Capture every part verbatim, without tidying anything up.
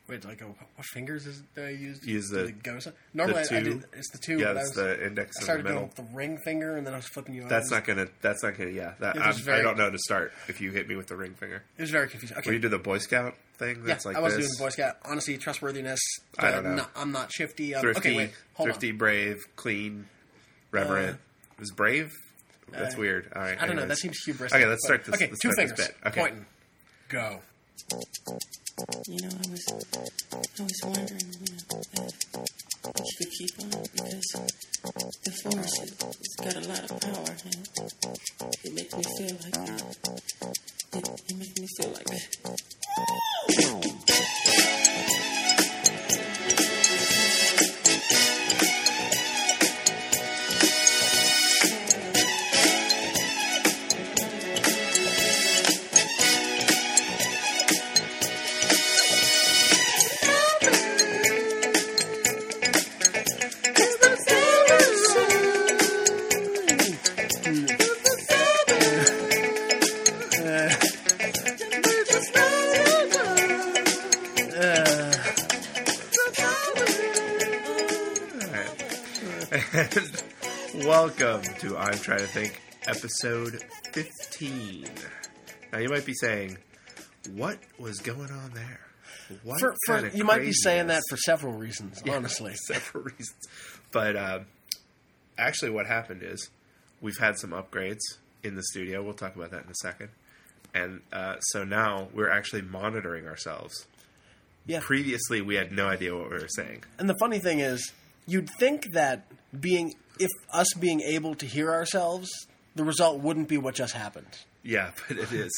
Wait, like, a, what fingers is do I use? Use the, the go Normally, the two. I, I did, it's the two. Yeah, but I it's was, the index I and started the middle. doing the ring finger, and then I was flipping you. That's not gonna. That's not gonna. Yeah, that, I'm, very, I don't know to start if you hit me with the ring finger. It was very confusing. Okay, When you do the Boy Scout thing, that's yeah, like I was this. doing Boy Scout. Honesty, trustworthiness. I don't uh, know. Not, I'm not shifty. Um, Thrifty, okay, wait, hold thrifty, on. brave, clean, reverent. Uh, Is brave? That's uh, weird. All right. I don't know. anyways. That seems hubristic. Okay, let's start this. Okay, let's two start fingers. This bit. Okay. Pointing. Go. You know, I was, I was wondering, you know, if, if you could keep on, because the force has got a lot of power, and it makes me feel like that. It, it makes me feel like that. Welcome to I'm Trying to Think, episode fifteen. Now you might be saying, what was going on there? What For, for, kind of you might be saying craziness? that for several reasons, Yeah, honestly. several reasons. But uh, actually what happened is we've had some upgrades in the studio. We'll talk about that in a second. And uh, so now we're actually monitoring ourselves. Yeah. Previously, we had no idea what we were saying. And the funny thing is, you'd think that being, if us being able to hear ourselves, the result wouldn't be what just happened. Yeah, but it is.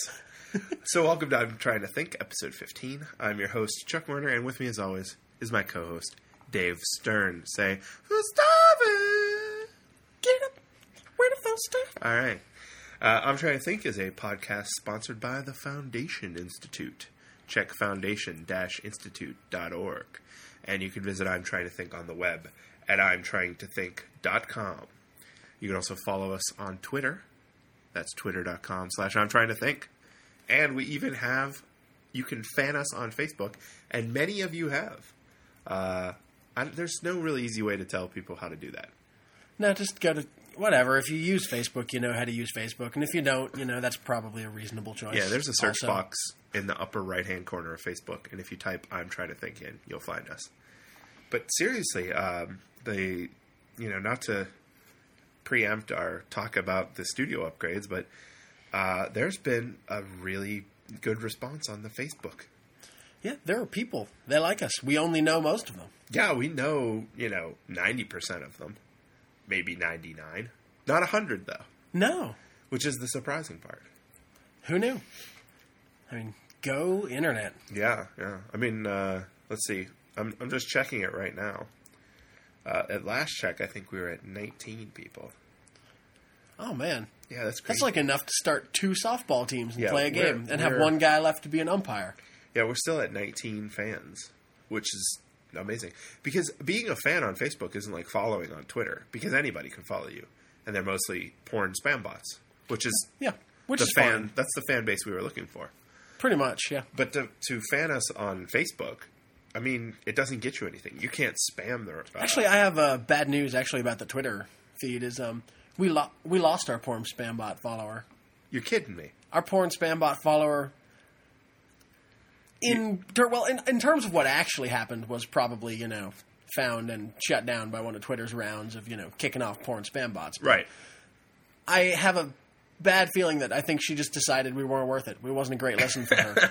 So welcome to I'm Trying to Think, episode fifteen. I'm your host, Chuck Werner, and with me as always is my co-host, Dave Stern. Say, stop it! Get up! Where the phone stop? All right. Uh, I'm Trying to Think is a podcast sponsored by the Foundation Institute. Check foundation dash institute dot org. And you can visit I'm Trying to Think on the web at I'm Trying to Think dot com. You can also follow us on Twitter. That's twitter.com slash I'm Trying to Think. And we even have, you can fan us on Facebook, and many of you have. Uh, I, there's no really easy way to tell people how to do that. No, just go to, whatever. If you use Facebook, you know how to use Facebook. And if you don't, you know, that's probably a reasonable choice. Yeah, there's a search also. box in the upper right-hand corner of Facebook, and if you type I'm Trying to Think in, you'll find us. But seriously, um, they, you know, not to preempt our talk about the studio upgrades, but uh, there's been a really good response on the Facebook. Yeah, there are people. They like us. We only know most of them. Yeah, we know, you know, ninety percent of them. Maybe ninety-nine. Not one hundred, though. No. Which is the surprising part. Who knew? I mean, go internet. Yeah, yeah. I mean, uh, let's see. I'm I'm just checking it right now. Uh, at last check, I think we were at nineteen people. Oh, man. Yeah, that's crazy. That's like enough to start two softball teams and Yeah, play a we're- game and have we're- one guy left to be an umpire. Yeah, we're still at nineteen fans, which is amazing. Because being a fan on Facebook isn't like following on Twitter, because anybody can follow you. And they're mostly porn spam bots, which is Yeah, which the is fan. fine. That's the fan base we were looking for. Pretty much, yeah. But to, to fan us on Facebook, I mean, it doesn't get you anything. You can't spam the. Uh, Actually, I have uh, bad news actually about the Twitter feed. Is um we lo- we lost our porn spam bot follower. You're kidding me. Our porn spam bot follower. In ter- well, in, in terms of what actually happened, was probably you know found and shut down by one of Twitter's rounds of you know kicking off porn spam bots. But Right. I have a bad feeling that I think she just decided we weren't worth it. We wasn't a great listen for her.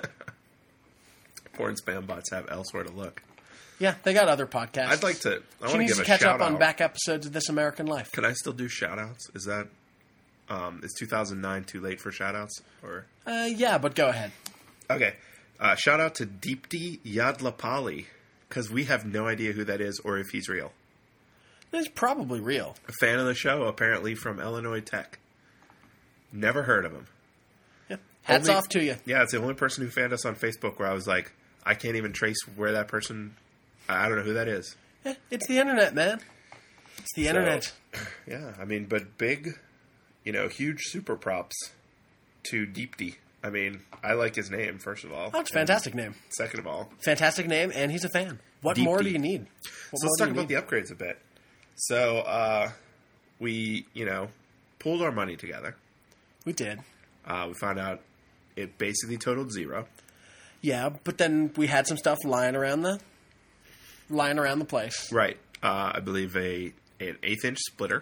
Porn spam bots have elsewhere to look. Yeah, they got other podcasts. I'd like to. I She want needs to give to a catch shout up on out. back episodes of This American Life. Can I still do shout outs? Is that um, is two thousand nine too late for shout outs? Or Uh, yeah, but go ahead. okay, uh, shout out to Deepti Yadlapali, because we have no idea who that is or if he's real. It's probably real. A fan of the show, apparently from Illinois Tech. Never heard of him. Yeah. Hats Only- off to you. Yeah, it's the only person who fanned us on Facebook where I was like, I can't even trace where that person. I don't know who that is. Yeah, it's the internet, man. It's the internet. Yeah, I mean, but big, you know, huge super props to Deepti. I mean, I like his name, first of all. Oh, it's a fantastic name. Second of all. Fantastic name, and he's a fan. What Deep, more deep. do you need? What So let's more talk do you about the upgrades a bit. So, uh, we, you know, pulled our money together. We did. Uh, we found out it basically totaled zero. Yeah, but then we had some stuff lying around the lying around the place. Right. Uh, I believe a an eighth inch splitter,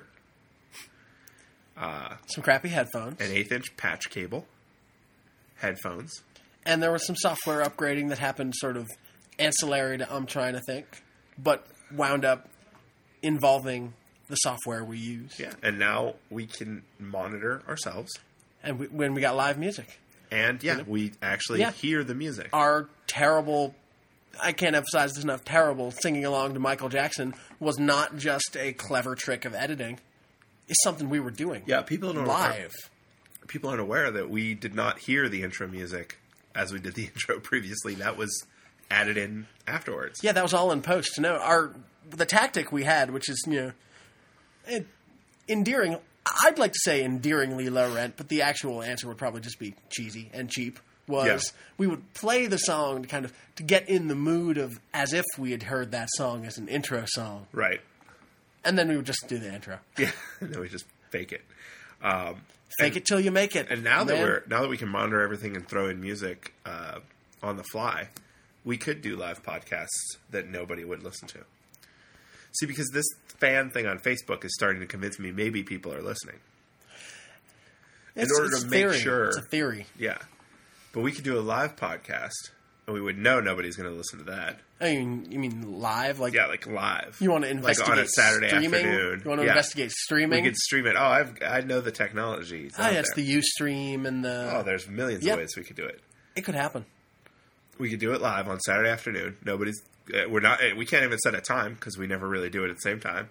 Some crappy headphones. an eighth inch patch cable, headphones. And there was some software upgrading that happened sort of ancillary to I'm trying to think, but wound up involving the software we use. Yeah. And now we can monitor ourselves. And we, when we got live music. And yeah, we actually Yeah. hear the music. Our terrible, I can't emphasize this enough, terrible singing along to Michael Jackson was not just a clever trick of editing. It's something we were doing. Yeah, people don't live. People aren't aware that we did not hear the intro music as we did the intro previously. That was added in afterwards. Yeah, that was all in post. No, our the tactic we had, which is you know, it, endearing. I'd like to say endearingly low rent, but the actual answer would probably just be cheesy and cheap. Was Yeah. we would play the song to kind of to get in the mood of as if we had heard that song as an intro song, Right. and then we would just do the intro. Yeah. And then we just fake it. Um, Fake it till you make it. and now that man. we're now that we can monitor everything and throw in music uh, on the fly, we could do live podcasts that nobody would listen to. See, because this fan thing on Facebook is starting to convince me maybe people are listening. It's- in order it's to make theory. sure- it's a theory. Yeah. But we could do a live podcast, and we would know nobody's going to listen to that. I mean, you mean live? Like Yeah, like live. you want to like investigate on a Saturday streaming? afternoon. You want to Yeah. investigate streaming? We could stream it. Oh, I've I know the technology. It's oh, out yeah, it's there. the Ustream and the. Oh, there's millions Yep. of ways we could do it. It could happen. We could do it live on Saturday afternoon. Nobody's. Uh, we're not. uh, We can't even set a time because we never really do it at the same time.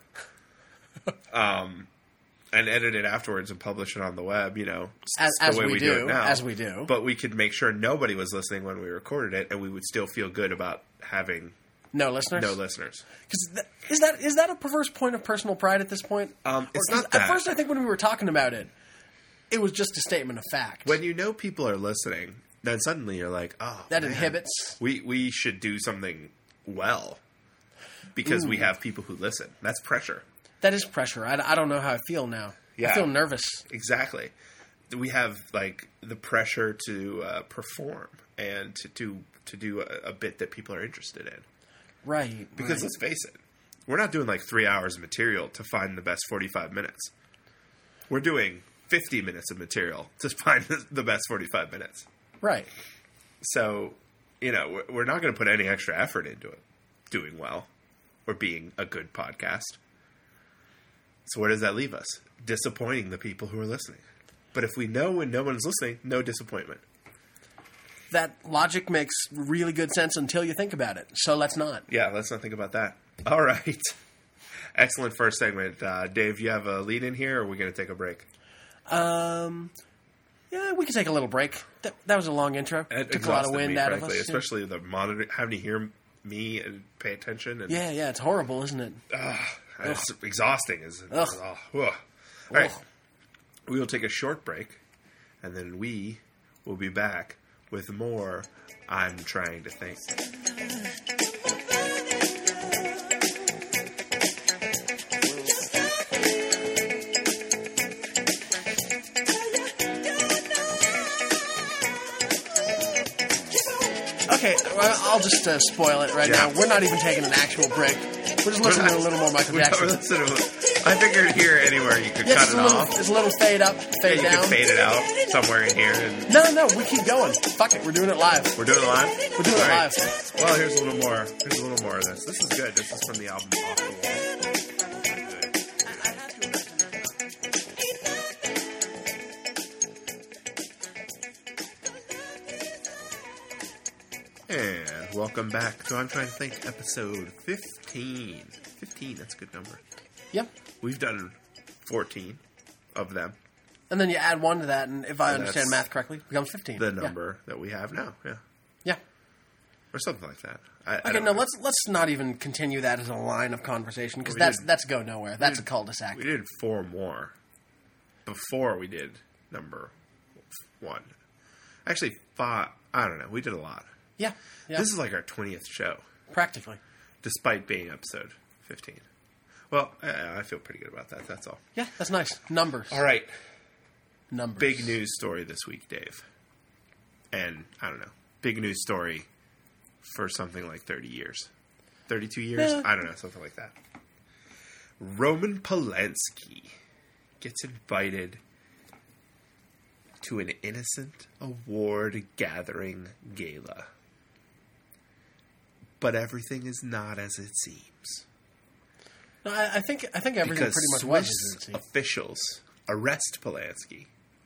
um, and edit it afterwards and publish it on the web. You know, As, it's as the way we, we do, it now. as we do. But we could make sure nobody was listening when we recorded it, and we would still feel good about having no listeners. no listeners. Because th- is that is that a perverse point of personal pride at this point? Um, it's Or- 'cause not At that. first, I think when we were talking about it, it was just a statement of fact. When you know people are listening, then suddenly you're like, oh, that man, inhibits. We we should do something well because we have people who listen. That's pressure. That is pressure. I, I don't know how I feel now. Yeah. I feel nervous. Exactly. We have like the pressure to uh, perform and to do to do a, a bit that people are interested in. Right. Because right. let's face it, we're not doing like three hours of material to find the best forty-five minutes. We're doing fifty minutes of material to find the, the best forty-five minutes. Right. So, you know, we're, we're not going to put any extra effort into it, doing well or being a good podcast. So where does that leave us? Disappointing the people who are listening. But if we know when no one's listening, no disappointment. That logic makes really good sense until you think about it. So let's not. Yeah, let's not think about that. All right. Excellent first segment. Uh, Dave, you have a lead in here, or are we going to take a break? Um, yeah, we can take a little break. That, that was a long intro. It Took a lot of exhausted wind me, out of frankly, us. especially the monitor, having to hear me and pay attention. And, Yeah, yeah, it's horrible, isn't it? It's exhausting. Is Ugh. oh, ugh. All right. We will take a short break, and then we will be back with more I'm Trying to Think. Okay, well, I'll just uh, spoil it right Yeah. now. We're not even taking an actual break. We're just listening to a little more Michael We don't Jackson. listen to- I figured here anywhere you could Yeah, cut it's it a little, off. it's a little fade up, Yeah, fade you down. could fade it out somewhere in here. And No, no, we keep going. Fuck it, we're doing it live. we're doing it live? We're doing it All right. live. Well, here's a little more. Here's a little more of this. This is good. This is from the album Off the Wall. And welcome back to I'm Trying to Think, episode fifteen. fifteen, that's a good number. Yep. We've done fourteen of them, And then you add one to that, and if I And understand that's math correctly, it becomes fifteen. the Yeah. number that we have now. Yeah. Yeah. Or something like that. I, I Okay, don't no, know. let's let's not even continue that as a line of conversation because We that's did- that's go nowhere. That's a cul-de-sac. We did four more before we did number one. Actually, five. I don't know. We did a lot. Yeah. yeah. This is like our twentieth show, Practically. despite being episode fifteen. Well, I, I feel pretty good about that. That's all. Yeah, that's nice. Numbers. All right. Numbers. Big news story this week, Dave. And, I don't know, big news story for something like thirty years. thirty-two years? Yeah. I don't know, something like that. Roman Polanski gets invited to an innocent award gathering gala. But everything is not as it seems. No, I, I think I think everything Because pretty much was. Swiss as it seemed. officials arrest Polanski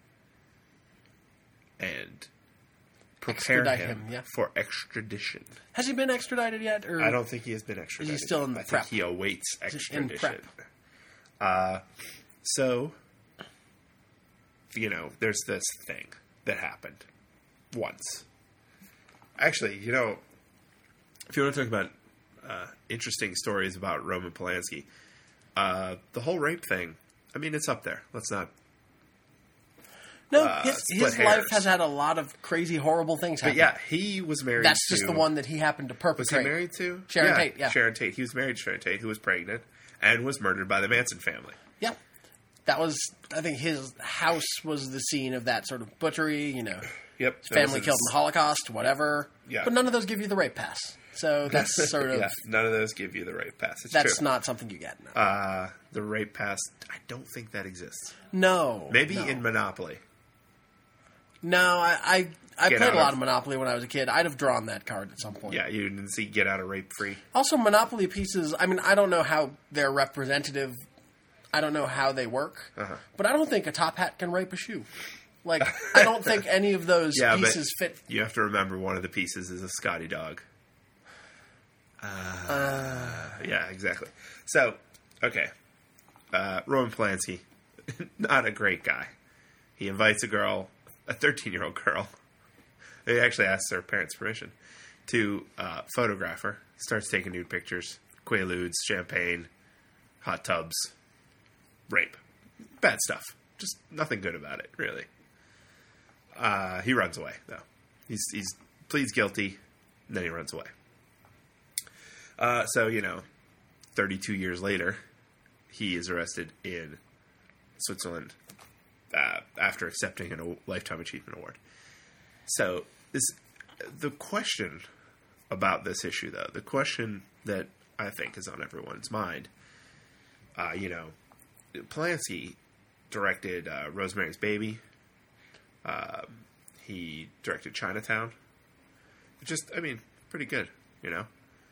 and prepare Extradite him, him, yeah. for extradition. Has he been extradited yet? Or I don't think he has been extradited. still in the I prep? think he awaits Is he in extradition. prep? Uh, so, you know, there's this thing that happened once. Actually, you know, if you want to talk about uh, interesting stories about Roman Polanski, uh, the whole rape thing, I mean, it's up there. Let's not... No, uh, his, split his life hairs. has had a lot of crazy, horrible things happen. But yeah, he was married That's to... just the one that he happened to Was perpetrate. he married to? Sharon Tate, yeah. Sharon Tate. He was married to Sharon Tate, who was pregnant and was murdered by the Manson family. Yeah. That was, I think his house was the scene of that sort of butchery, you know. Yep. His family That was killed in the Holocaust, whatever. Yeah. But none of those give you the rape pass. So that's sort of, yeah, none of those give you the rape pass. It's that's true. not something you get. No, Uh, the rape pass, I don't think that exists. no Maybe no. in Monopoly. No, I, I, I Get played out a lot of- of Monopoly when I was a kid. I'd have drawn that card at some point. Yeah, you didn't see Get Out of Rape Free. Also, Monopoly pieces, I mean, I don't know how they're representative. I don't know how they work. Uh-huh. But I don't think a top hat can rape a shoe. Like, I don't think any of those Yeah, pieces but fit. you have to remember one of the pieces is a Scotty dog. Uh, yeah, exactly. So, okay. Uh, Roman Polanski, not a great guy. He invites a girl, a thirteen-year-old girl. He actually asks her parents' permission to uh, photograph her. Starts taking nude pictures, Quaaludes, champagne, hot tubs, rape. Bad stuff. Just nothing good about it, really. Uh, he runs away, though. He's he's pleads guilty, and then he runs away. Uh, so, you know, thirty-two years later, he is arrested in Switzerland uh, after accepting a Lifetime Achievement Award. So, this, the question about this issue, though, the question that I think is on everyone's mind, uh, you know, Polanski directed uh, Rosemary's Baby. Uh, he directed Chinatown. Just, I mean, pretty good, you know?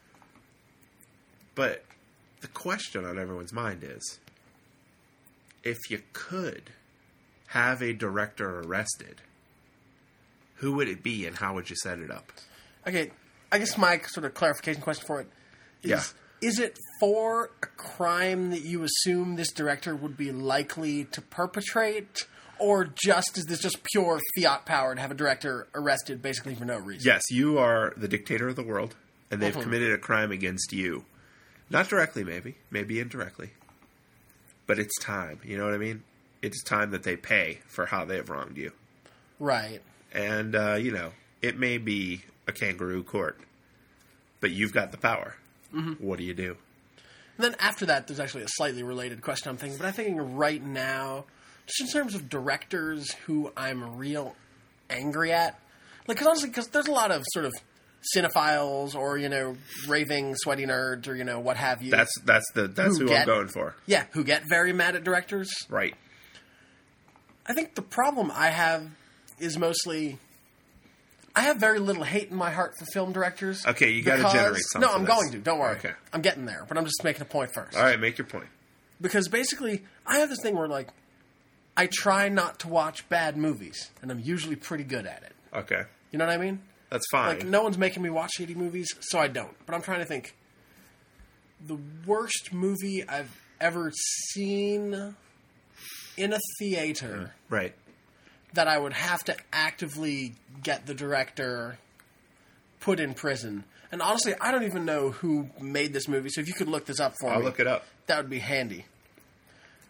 But the question on everyone's mind is, if you could have a director arrested, who would it be and how would you set it up? Okay, I guess my sort of clarification question for it is, Yeah. is it for a crime that you assume this director would be likely to perpetrate, or just is this just pure fiat power to have a director arrested basically for no reason? Yes, you are the dictator of the world, and they've Mhm. committed a crime against you. Not directly, maybe. Maybe indirectly. But it's time. You know what I mean? It's time that they pay for how they've wronged you. Right. And, uh, you know, it may be a kangaroo court, but you've got the power. Mm-hmm. What do you do? And then after that, there's actually a slightly related question I'm thinking, but I'm thinking right now, just in terms of directors who I'm real angry at, like, cause honestly, because there's a lot of sort of cinephiles or, you know, raving, sweaty nerds or, you know, what have you. That's that's the that's Who who, get- I'm going for. Yeah, who get very mad at directors. Right. I think the problem I have is mostly I have very little hate in my heart for film directors. Okay, you gotta because- generate some No, for I'm this. going to. Don't worry. Okay. I'm getting there, but I'm just making a point first. All right, make your point. Because basically, I have this thing where, like, I try not to watch bad movies, and I'm usually pretty good at it. Okay. You know what I mean? That's fine. Like, no one's making me watch shitty movies, so I don't. But I'm trying to think. The worst movie I've ever seen in a theater Right. that I would have to actively get the director put in prison. And honestly, I don't even know who made this movie, so if you could look this up for I'll me, look it up. that would be handy.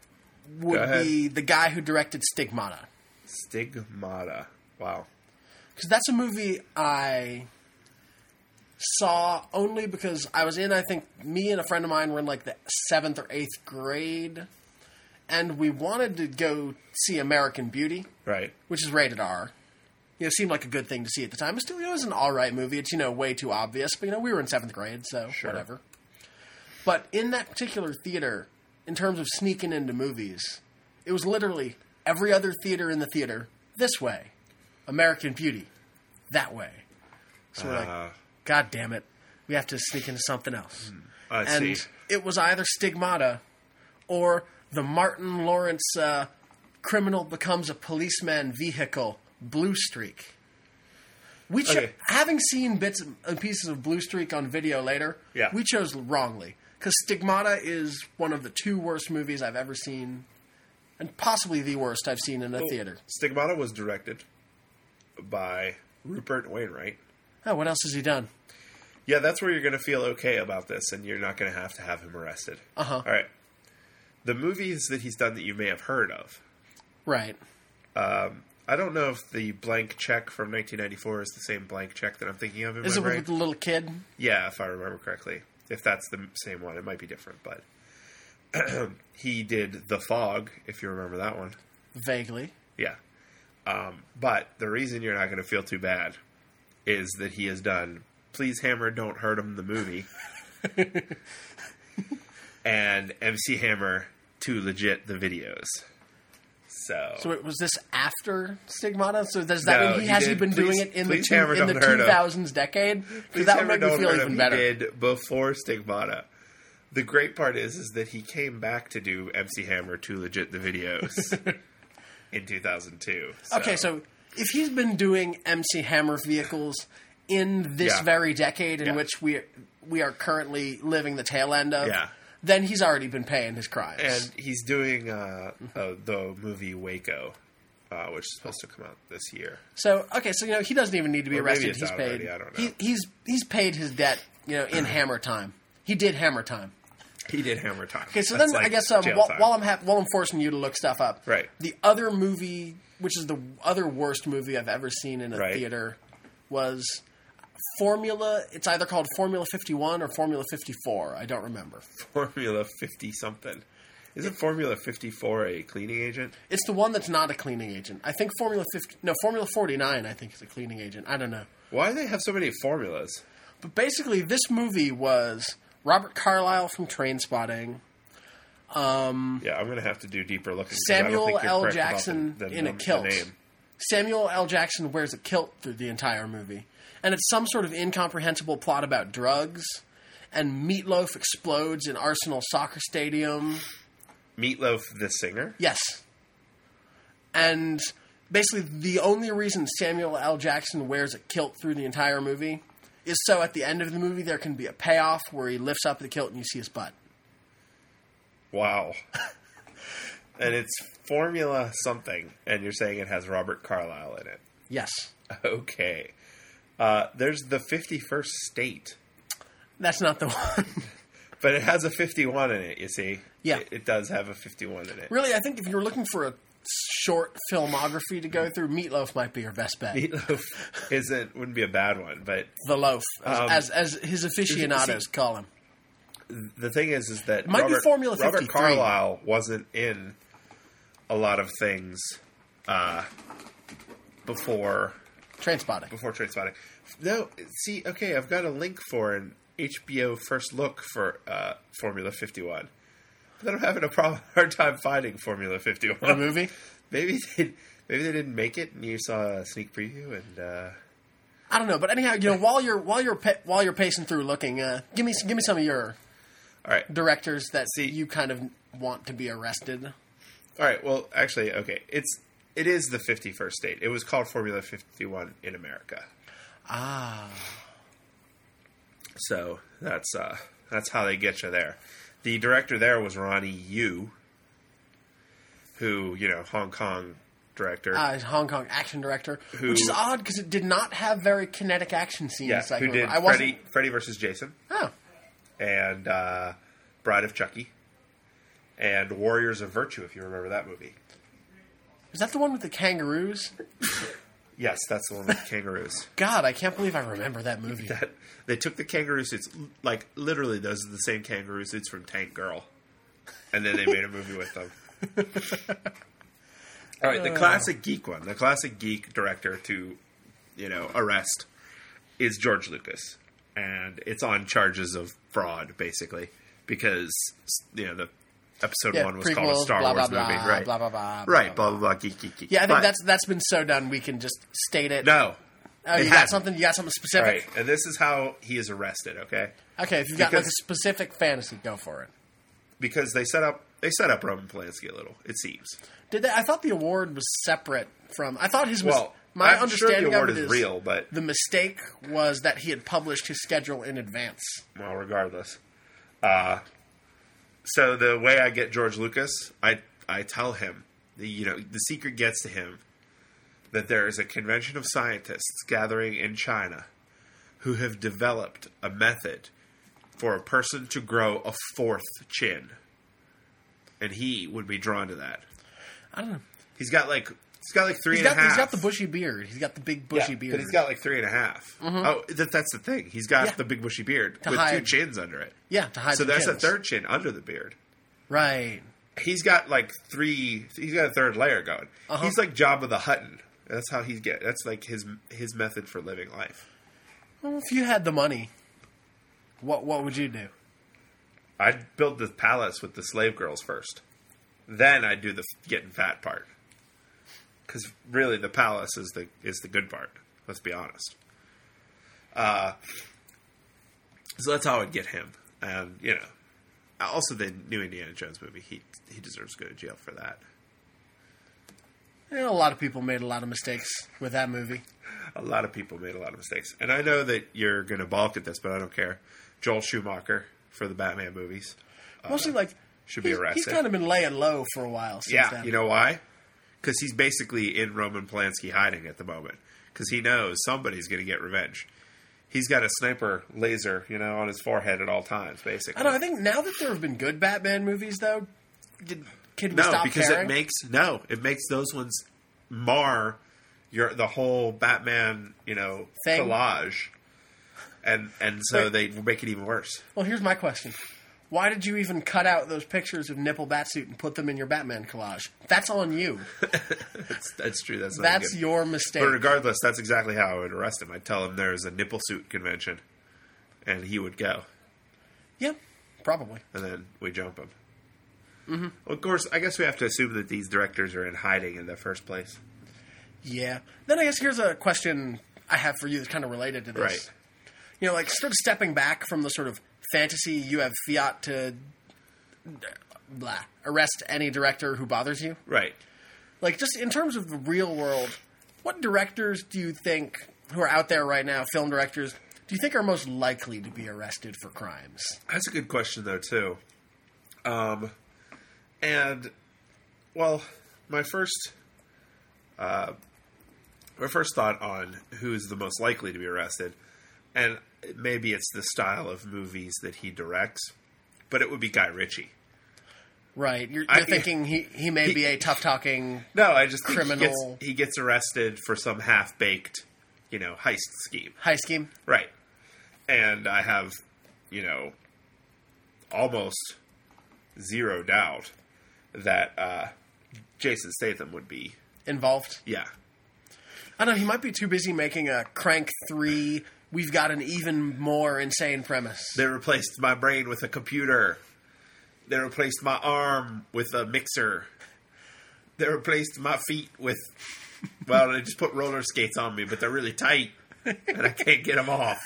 Go Would ahead. be the guy who directed Stigmata. Stigmata. Wow. Because that's a movie I saw only because I was in, I think, me and a friend of mine were in like the seventh or eighth grade, and we wanted to go see American Beauty, Right. which is rated R. You know, it seemed like a good thing to see at the time. But still, you know, it was an all-right movie. It's, you know, way too obvious. But, you know, we were in seventh grade, so Sure. whatever. But in that particular theater, in terms of sneaking into movies, it was literally every other theater in the theater this way. American Beauty that way. So we're Uh. like, God damn it. We have to sneak into something else. I and see. it was either Stigmata or the Martin Lawrence uh, criminal becomes a policeman vehicle Blue Streak. We cho- Okay. having seen bits and pieces of Blue Streak on video later, Yeah. we chose wrongly because Stigmata is one of the two worst movies I've ever seen, and possibly the worst I've seen in a theater. Stigmata was directed by Rupert Wainwright. Oh, what else has he done? Yeah, that's where you're going to feel okay about this, and you're not going to have to have him arrested. Uh huh. All right. The movies that he's done that you may have heard of. Right. I don't know if the blank check from nineteen ninety-four is the same blank check that I'm thinking of in Is my it brain. with the little kid? Yeah, if I remember correctly. If that's the same one, it might be different, but he did The Fog, if you remember that one. Vaguely. Yeah. Um, but the reason you're not going to feel too bad is that he has done Please Hammer, Don't Hurt Him, the movie, and M C Hammer, Too Legit, the videos. So, So it, was this after Stigmata? So does that No, mean he he has he did been Please- doing it in the Please two, Hammer, in the Don't Hurt two Him. thousands decade? Please Because that would Hammer, make me Don't feel Hurt even Him, better. He did before Stigmata. The great part is, is that he came back to do M C Hammer, Too Legit, the videos in two thousand two. So. Okay, so if he's been doing M C Hammer vehicles in this Yeah. very decade in Yeah. which we we are currently living the tail end of, Yeah. then he's already been paying his crimes. And he's doing uh, uh, the movie Waco, uh, which is supposed to come out this year. so okay, so you know he doesn't even need to be Or maybe arrested. it's He's out paid. already, I don't know. He, he's he's paid his debt. You know, in Hammer time, he did Hammer time. He did Hammer Time. Okay, so That's then I like guess um, jail while, time. while I'm ha- while I'm forcing you to look stuff up, Right. The other movie, which is the other worst movie I've ever seen in a Right. theater, was Formula. It's either called Formula fifty-one or Formula fifty-four. I don't remember. Formula fifty something. Isn't Formula fifty-four a cleaning agent? It's the one that's not a cleaning agent. I think Formula fifty. No, Formula forty-nine. I think is a cleaning agent. I don't know. Why do they have so many formulas? But basically, this movie was Robert Carlyle from Trainspotting. Yeah, I'm going to have to do deeper looking. 'cause I don't Samuel think you're L. correct about Jackson the- the in a num- the kilt. name. Samuel L. Jackson wears a kilt through the entire movie. And it's some sort of incomprehensible plot about drugs. And Meatloaf explodes in Arsenal Soccer Stadium. Meatloaf, the singer? Yes. And basically, the only reason Samuel L. Jackson wears a kilt through the entire movie is so at the end of the movie there can be a payoff where he lifts up the kilt and you see his butt. Wow. And it's Formula something, and you're saying it has Robert Carlyle in it. Yes. Okay. Uh, there's the fifty-first state, That's not the one. but it has a fifty-one in it, you see? Yeah. It, it does have a fifty-one in it. Really, I think if you're looking for a short filmography to go through, Meatloaf might be your best bet. Meatloaf isn't, wouldn't be a bad one, but The loaf, as, Um, as, as his aficionados see- call him. the thing is, is that might be Robert, Formula Robert fifty-three. Carlyle wasn't in a lot of things uh, before Trainspotting. before Trainspotting. No, see, okay, I've got a link for an H B O first look for uh, Formula fifty-one. But I'm having a problem, hard time finding Formula fifty-one. The movie? Maybe they, maybe they didn't make it, and you saw a sneak preview, and uh, I don't know, but anyhow, you know, while you're while you're pa- while you're pacing through looking, uh, give me give me some of your all right, directors that See- you kind of want to be arrested. all right. Well, actually, okay, it's it is the fifty-first state. It was called Formula fifty-one in America. Ah, So that's uh, that's how they get you there. The director there was Ronnie Yu, who, you know, Hong Kong director. uh, Hong Kong action director, Who- which is odd because it did not have very kinetic action scenes. yeah, I who can did remember. I wasn't. Freddy, Freddy versus Jason Oh, and uh, Bride of Chucky and Warriors of Virtue, if you remember that movie. is that the one with the kangaroos? Yes, that's the one with the kangaroos. God, I can't believe I remember that movie. That they took the kangaroo suits, like literally those are the same kangaroo suits from Tank Girl, and then they made a movie with them. All right, the classic geek one, the classic geek director to, you know, arrest is George Lucas, and it's on charges of fraud, basically, because you know the episode Yeah, one was called a prequels, Star blah, Wars blah, movie, blah, right? blah, blah, blah, right, blah, blah blah blah, geek geek geek. Yeah, I think But- that's that's been so done. We can just state it. no. Oh, it you got hasn't. something? You got something All specific? right, and this is how he is arrested. Okay, Okay, if you've got like Because- a specific fantasy, go for it. because they set up they set up Roman Polanski a little. It seems. Did they, I thought the award was separate from. I thought his was. Well, my I'm sure understanding the award of it is real, but the mistake was that he had published his schedule in advance. well, regardless. Uh, so the way I get George Lucas, I I tell him, the, you know, the secret gets to him that there is a convention of scientists gathering in China who have developed a method for a person to grow a fourth chin, and he would be drawn to that. I don't know. He's got like he's got like three He's and got, a half. he's got the bushy beard. He's got the big bushy yeah, beard. but he's got like three and a half. Oh, that, that's the thing. He's got Yeah. the big bushy beard To with hide- two chins under it. yeah, to hide So the there's a chins. third chin under the beard. Right. He's got like three. He's got a third layer going. Uh-huh. He's like Jabba the Hutton. That's how he's get. That's like his his method for living life. Well, if you had the money, what what would you do? I'd build the palace with the slave girls first. Then I'd do the getting fat part. Because really, the palace is the is the good part. Let's be honest. Uh, so that's how I'd get him, and you know, also the new Indiana Jones movie. He he deserves to go to jail for that. You know, a lot of people made a lot of mistakes with that movie. A lot of people made a lot of mistakes, and I know that you're going to balk at this, but I don't care. Joel Schumacher for the Batman movies. Mostly, like should be he's, arrested. He's kind of been laying low for a while. Since Yeah, then. you know why? Because he's basically in Roman Polanski hiding at the moment. Because he knows somebody's going to get revenge. He's got a sniper laser, you know, on his forehead at all times, basically. I don't know. I think now that there have been good Batman movies, though, did, can we no, stop because caring? it makes no, it makes those ones mar your the whole Batman, you know, Thing. collage, and and so Wait. they make it even worse. Well, here's my question: why did you even cut out those pictures of nipple batsuit and put them in your Batman collage? That's on you. that's, that's true. That's not That's good. your mistake. But regardless, that's exactly how I would arrest him. I'd tell him there's a nipple suit convention, and he would go, Yeah, probably. and then we jump him. Mm-hmm. Well, of course, I guess we have to assume that these directors are in hiding in the first place. Yeah. Then I guess here's a question I have for you that's kind of related to this. Right. You know, like sort of stepping back from the sort of fantasy, you have fiat to blah, arrest any director who bothers you. Right. Like, just in terms of the real world, what directors do you think, who are out there right now, film directors, do you think are most likely to be arrested for crimes? That's a good question, though, too. Um, and, well, my first, uh, my first thought on who's the most likely to be arrested, and maybe it's the style of movies that he directs, but it would be Guy Ritchie. Right. You're, I- you're thinking he, he may he- be a tough-talking... No, I just think he Criminal. gets, he gets arrested for some half-baked, you know, heist scheme. high scheme. Right. And I have, you know, almost zero doubt that uh, Jason Statham would be. Involved. Yeah. I don't know, he might be too busy making a Crank three, we've got an even more insane premise. They replaced my brain with a computer. They replaced my arm with a mixer. They replaced my feet with, well, they just put roller skates on me, but they're really tight, and I can't get them off.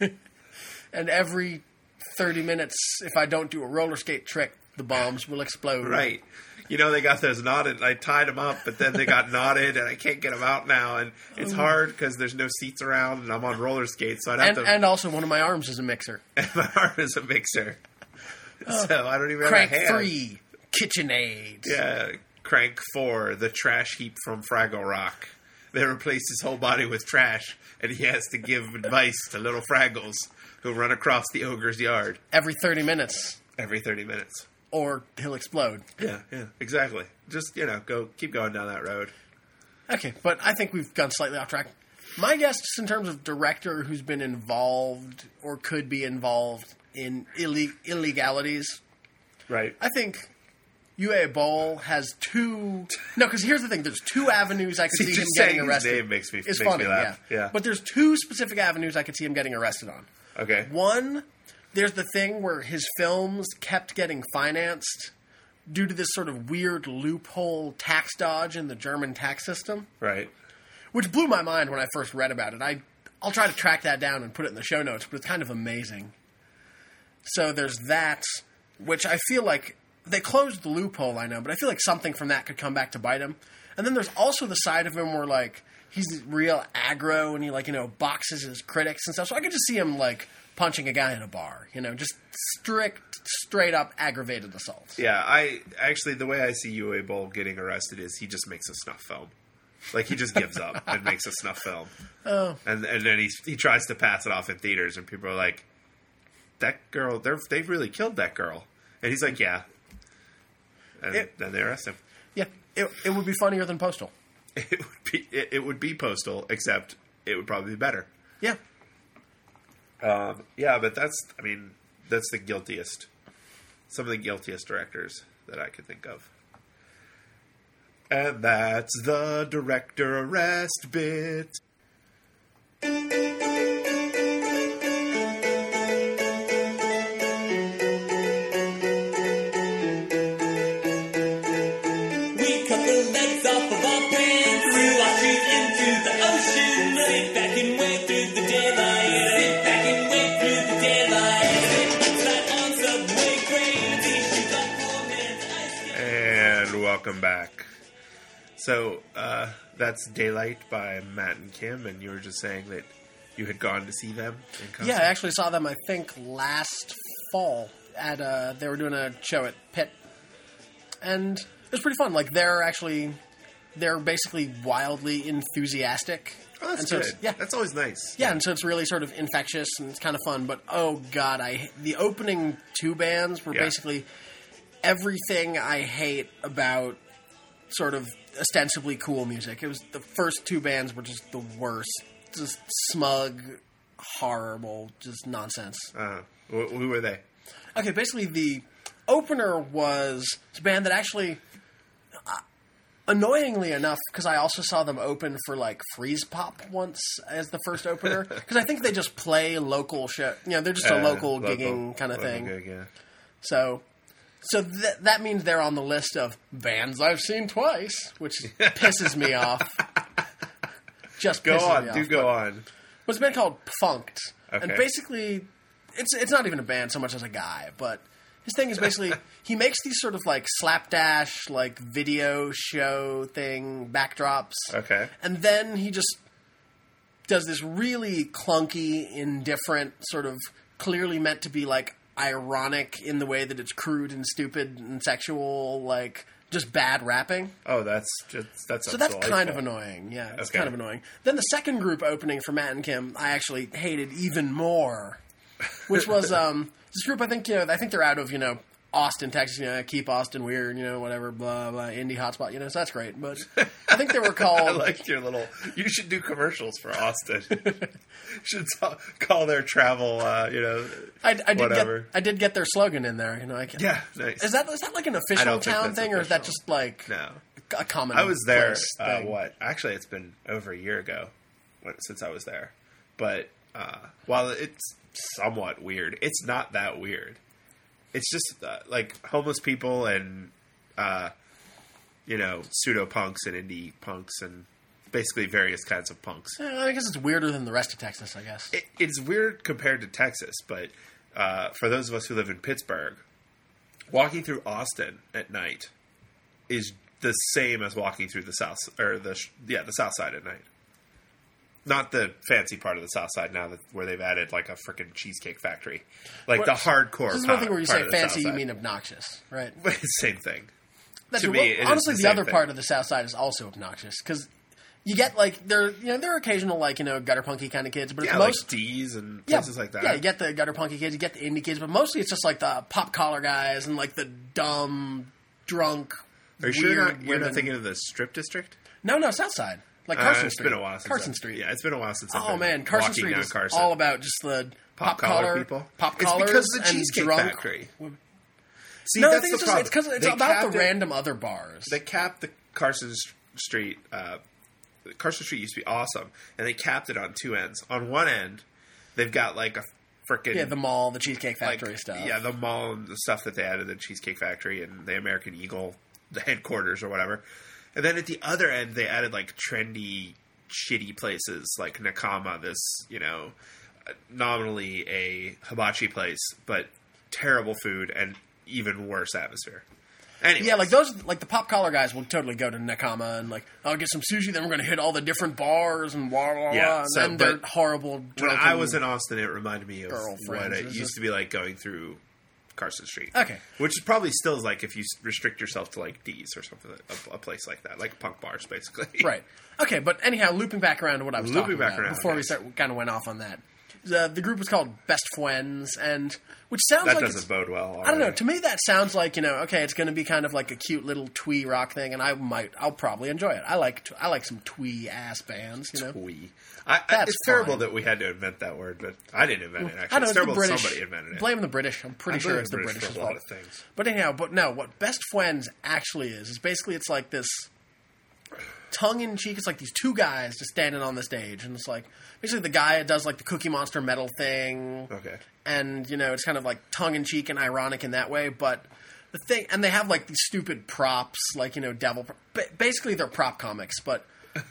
And every thirty minutes, if I don't do a roller skate trick, the bombs will explode. Right. You know, they got those knotted. I tied them up, but then they got knotted, and I can't get them out now. And it's hard because there's no seats around, and I'm on roller skates, so I'd have And, to. and also, one of my arms is a mixer. my arm is a mixer, so I don't even Crank have a hand. three, KitchenAid. Yeah, Crank four, the trash heap from Fraggle Rock. They replaced his whole body with trash, and he has to give advice to little Fraggles who run across the ogre's yard Every thirty minutes, every thirty minutes. or he'll explode. Yeah, yeah, exactly. Just, you know, go keep going down that road. Okay, but I think we've gone slightly off track. My guess, just in terms of director who's been involved or could be involved in ille- illegalities, Right. I think Uwe Boll has two... No, because here's the thing. There's two avenues I could See, see him just getting saying his arrested. name makes me- it's makes funny, me laugh. Yeah. Yeah. But there's two specific avenues I could see him getting arrested on. Okay. One, there's the thing where his films kept getting financed due to this sort of weird loophole tax dodge in the German tax system, Right. which blew my mind when I first read about it. I, I'll try to track that down and put it in the show notes, but it's kind of amazing. So there's that, which I feel like they closed the loophole, I know, but I feel like something from that could come back to bite him. And then there's also the side of him where, like, he's real aggro and he, like, you know, boxes his critics and stuff. So I could just see him, like, punching a guy in a bar, you know, just strict, straight up aggravated assault. Yeah, I actually the way I see Uwe Boll getting arrested is he just makes a snuff film. Like he just gives up and makes a snuff film. Oh. And and then he he tries to pass it off in theaters and people are like, that girl, they're they've really killed that girl. And he's like, yeah. And It- then they arrest him. Yeah, it, it would be funnier than Postal. It would be it, it would be Postal, except it would probably be better. Yeah. Um, yeah, but that's I mean that's the guiltiest, some of the guiltiest directors that I could think of. And that's the director arrest bit. We cut the legs off of our pants, threw our shoes into the ocean, sit back and wait through the daylight, sit back and wait through the daylight, sit back on subway trains, issues on poor man's ice cream. And welcome back. So uh, that's Daylight by Matt and Kim, and you were just saying that you had gone to see them in concert. Yeah, I actually saw them, I think, last fall. At uh, They were doing a show at Pitt. And it was pretty fun. Like, they're actually... They're basically wildly enthusiastic. Oh, that's and so good. it's- Yeah. That's always nice. Yeah, and so it's really sort of infectious and it's kind of fun. But, oh, God, I the opening two bands were Yeah. basically everything I hate about sort of ostensibly cool music. It was the first two bands were just the worst. Just smug, horrible, just nonsense. Uh, wh- who were they? Okay, basically the opener was it's a band that actually, uh, annoyingly enough, because I also saw them open for like Freeze Pop once as the first opener, because I think they just play local show. You know, they're just a Uh, local, gigging kind of local thing. gig, yeah. So, so th- that means they're on the list of bands I've seen twice, which pisses me off. Just Go pisses on, me do off. go But- on. It was a band called Punked, and Okay. basically, it's it's not even a band so much as a guy, but his thing is basically he makes these sort of like slapdash like video show thing backdrops, Okay. and then he just does this really clunky, indifferent sort of clearly meant to be like ironic in the way that it's crude and stupid and sexual, like just bad rapping. Oh, that's just that's So that's kind of annoying. Yeah, it's Okay. kind of annoying. Then the second group opening for Matt and Kim, I actually hated even more, which was um, this group. I think you know, I think they're out of you know Austin, Texas. You know, keep Austin weird. You know, whatever, blah blah, indie hotspot. You know, so that's great. But I think they were I called. like your little. You should do commercials for Austin. should t- call their travel. Uh, you know. I, I did whatever. get I did get their slogan in there. You know, I can, Yeah, nice. Is that is that like an I official don't think town that's thing, or is that official. just like No. a common? I was there. place Uh, thing? what? Actually, it's been over a year ago when, since I was there. But uh, while it's somewhat weird, it's not that weird. It's just uh, like homeless people and uh, you know pseudo punks and indie punks and basically various kinds of punks. Eh, I guess it's weirder than the rest of Texas. I guess. It, it's weird compared to Texas, but uh, for those of us who live in Pittsburgh, walking through Austin at night is the same as walking through the south or the sh- yeah the south side at night. Not the fancy part of the south side now that where they've added like a freaking cheesecake factory, like the hardcore. This is part, one thing where you part say of the fancy, south you side. mean obnoxious, right? Same thing. That's To well, me, it is honestly, the the, same other thing. part of the South Side is also obnoxious because you get like there, you know, there are occasional like you know gutter punky kind of kids, but Yeah, it's like most D's and yeah, places like that. Yeah, you get the gutter punky kids, you get the indie kids, but mostly it's just like the pop collar guys and like the dumb, drunk. Are you sure you're weird not, you're not women. thinking of the Strip District? No, no, South Side. Like Uh, Carson it's Street. been a while since Carson I've- Street. Yeah, it's been a while since I've Oh been man, Carson walking Street down is Carson. all about just the Pop pop, collar collar people. pop It's collars because of the and Cheesecake drunk. Factory. See, No, I that's think the it's, just, problem. it's because it's They about the capped it- random other bars. They capped the Carson S- Street. Uh, Carson Street used to be awesome, and they capped it on two ends. On one end, they've got like a freaking yeah, the mall, the Cheesecake like, Factory stuff. Yeah, the mall and the stuff that they added, the Cheesecake Factory and the American Eagle, the headquarters or whatever. And then at the other end, they added like trendy, shitty places like Nakama, this, you know, nominally a hibachi place, but terrible food and even worse atmosphere. Anyway, Yeah, like those, like the pop collar guys will totally go to Nakama and like, I'll get some sushi. Then we're going to hit all the different bars and blah blah Yeah, blah. And so, then they're but horrible. when Drunken, I was in Austin, it reminded me of girlfriends. what it It's used just- to be like going through Carson Street. Okay. Which is probably still is like if you s- restrict yourself to like D's or something, a, a place like that, like punk bars, basically. right. Okay, but anyhow, looping back around to what I was Looping talking back about around, before we yes. start, kind of went off on that. The, the group was called Best Friends, and which sounds That like doesn't it's, bode well. I don't know. already. To me, that sounds like, you know, okay, it's going to be kind of like a cute little twee rock thing, and I might, I'll probably enjoy it. I like, t- I like some twee ass bands, you know. Twee. I, I, That's it's terrible fine. that we had to invent that word, but I didn't invent it. Actually, I don't know. it's It's the terrible that British. somebody invented it. Blame the British. I'm pretty I sure blame it's the the British British's for a lot fault. of things. But anyhow, but no, what Best Friends actually is is basically it's like this tongue in cheek. It's like these two guys just standing on the stage, and it's like basically the guy does like the Cookie Monster metal thing. Okay. And you know it's kind of like tongue in cheek and ironic in that way, but the thing, and they have like these stupid props, like you know devil. Ba- basically, they're prop comics, but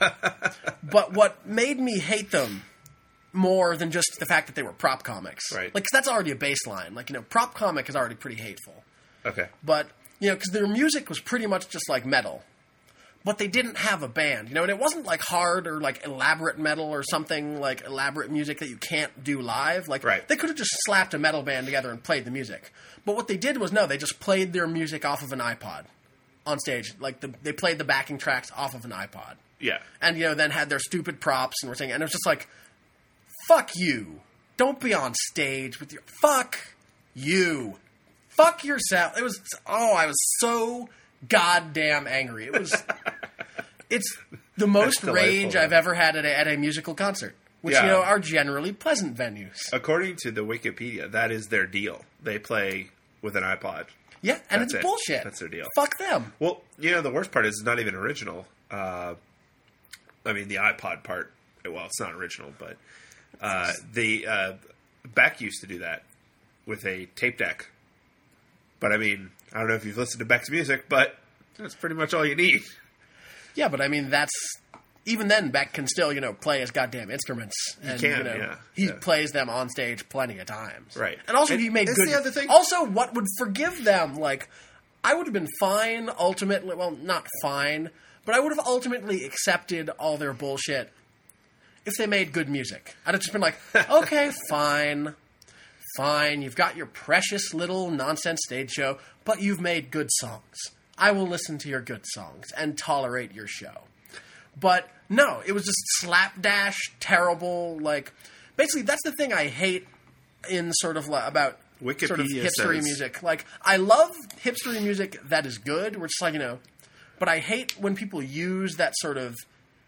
but what made me hate them more than just the fact that they were prop comics, Right. Like 'cause that's already a baseline. Like you know, prop comic is already pretty hateful, Okay. but you know, because their music was pretty much just like metal. But they didn't have a band, you know, and it wasn't like hard or like elaborate metal or something like elaborate music that you can't do live. Like Right. they could have just slapped a metal band together and played the music. But what they did was no, they just played their music off of an iPod on stage. Like the, they played the backing tracks off of an iPod, Yeah. and you know then had their stupid props and were saying, and it was just like, fuck you, don't be on stage with your fuck you, fuck yourself. It was oh, I was so goddamn angry. It was. It's the most delightful, rage man. I've ever had at a, at a musical concert, which Yeah. you know are generally pleasant venues. According to the Wikipedia, that is their deal. They play with an iPod. Yeah, and That's it's it. bullshit. That's their deal. Fuck them. Well, you know, the worst part is it's not even original. Uh, I mean, the iPod part, well, it's not original, but uh, the uh, Beck used to do that with a tape deck. But I mean, I don't know if you've listened to Beck's music, but that's pretty much all you need. Yeah, but I mean that's even then Beck can still you know play his goddamn instruments, and can, you know yeah, he yeah. plays them on stage plenty of times. Right. and also And he made that's good. the other thing. Also, what would forgive them? Like, I would have been fine ultimately. Well, not fine, but I would have ultimately accepted all their bullshit if they made good music. I'd have just been like, okay, fine. Fine, you've got your precious little nonsense stage show, but you've made good songs. I will listen to your good songs and tolerate your show. But no, it was just slapdash, terrible, like... Basically, that's the thing I hate in sort of like, about sort of Wikipedia hipstery says- music. Like, I love hipstery music that is good, where it's like, you know... But I hate when people use that sort of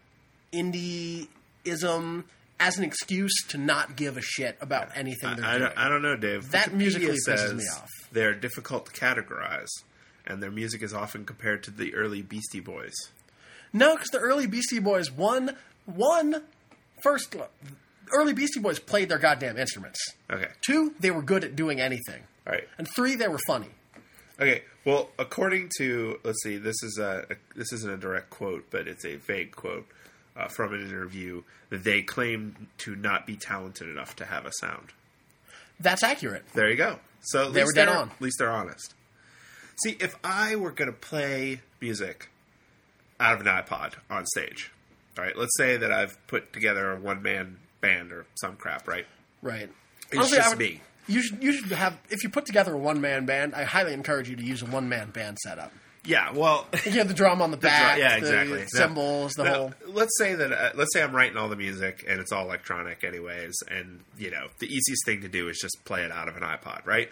indie-ism as an excuse to not give a shit about anything they're I, I, doing. don't, I don't know, Dave. That Wikipedia musically pisses says me off. They're difficult to categorize, and their music is often compared to the early Beastie Boys. No, because the early Beastie Boys, one, one, first, early Beastie Boys played their goddamn instruments. Okay. Two, they were good at doing anything. All right. And three, they were funny. Okay. Well, according to let's see, this is a, a this isn't a direct quote, but it's a vague quote uh, from an interview that they claim to not be talented enough to have a sound. That's accurate. There you go. So at They least were dead they're- on. At least they're honest. See, if I were going to play music out of an iPod on stage, all right, let's say that I've put together a one man band or some crap, right? Right. It's Honestly, I just would- me. You should, you should have, if you put together a one-man band, I highly encourage you to use a one-man band setup. Yeah. Well. You have the drum on the The dru- back, yeah, the exactly. cymbals, the Now, whole... Let's say that. Uh, let's say I'm writing all the music and it's all electronic, anyways. And you know, the easiest thing to do is just play it out of an iPod, right?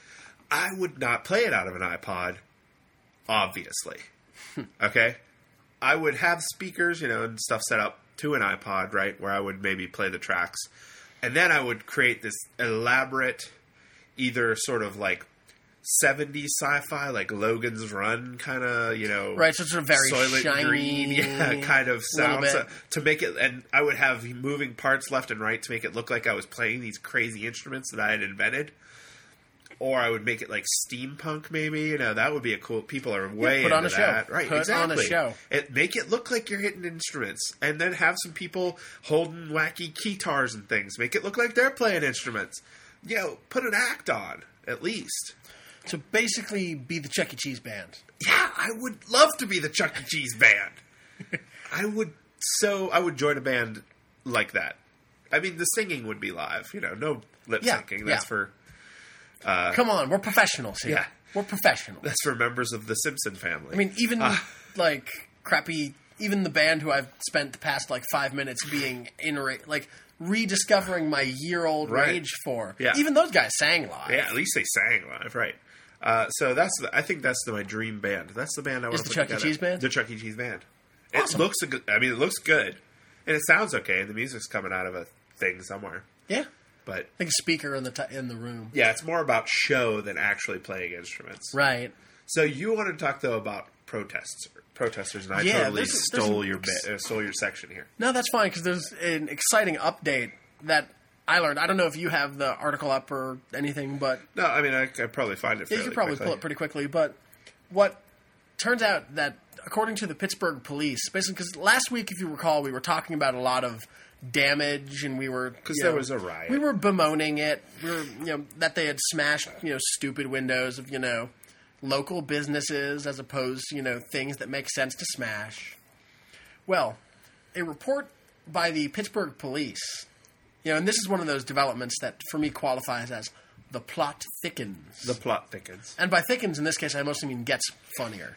I would not play it out of an iPod, obviously. Okay, I would have speakers, you know, and stuff set up to an iPod, right, where I would maybe play the tracks. And then I would create this elaborate, either sort of like seventies sci-fi, like Logan's Run kind of, you know. Right, so it's sort of very Soylent shiny. Green, yeah, kind of sound. bit. So, to make it, and I would have moving parts left and right to make it look like I was playing these crazy instruments that I had invented. Or I would make it like steampunk, maybe. You know, that would be a cool. People are way Yeah, put into on a show. that, right? Put exactly. on a show. It, make it look like you're hitting instruments, and then have some people holding wacky guitars and things. Make it look like they're playing instruments. You know, put an act on at least. So basically, be the Chuck E. Cheese band. Yeah, I would love to be the Chuck E. Cheese band. I would so I would join a band like that. I mean, the singing would be live. You know, no lip Yeah, syncing. That's yeah. for. Come on, we're professionals here. Yeah. We're professionals. That's for members of the Simpson family. I mean, even Ah. like crappy, even the band who I've spent the past like five minutes being in, ra- like rediscovering my year-old Right. rage for. Yeah. Even those guys sang live. yeah, at least they sang live, right? Uh, so that's the, I think that's the, my dream band. That's the band I want Is to the put Chuck E. together. Cheese band? The Chuck E. Cheese band. Awesome. It looks a good. I mean, it looks good, and it sounds okay. And the music's coming out of a thing somewhere. Yeah. But Like a speaker in the t- in the room. yeah, it's more about show than actually playing instruments. Right. So you want to talk though about protests, protesters, and I Yeah, totally there's a- there's stole an your ex- bit, uh, stole your section here. No, that's fine because there's an exciting update that I learned. I don't know if you have the article up or anything, but No, I mean I could probably find it. yeah, you fairly could probably quickly. pull it pretty quickly. But what turns out that according to the Pittsburgh police, basically because last week, if you recall, we were talking about a lot of damage and we were 'Cause you there know, was a riot. We were bemoaning it. We were you know that they had smashed you know stupid windows of you know local businesses as opposed to you know things that make sense to smash. Well, a report by the Pittsburgh police, you know, and this is one of those developments that for me qualifies as the plot thickens. The plot thickens. And by thickens, in this case, I mostly mean gets funnier.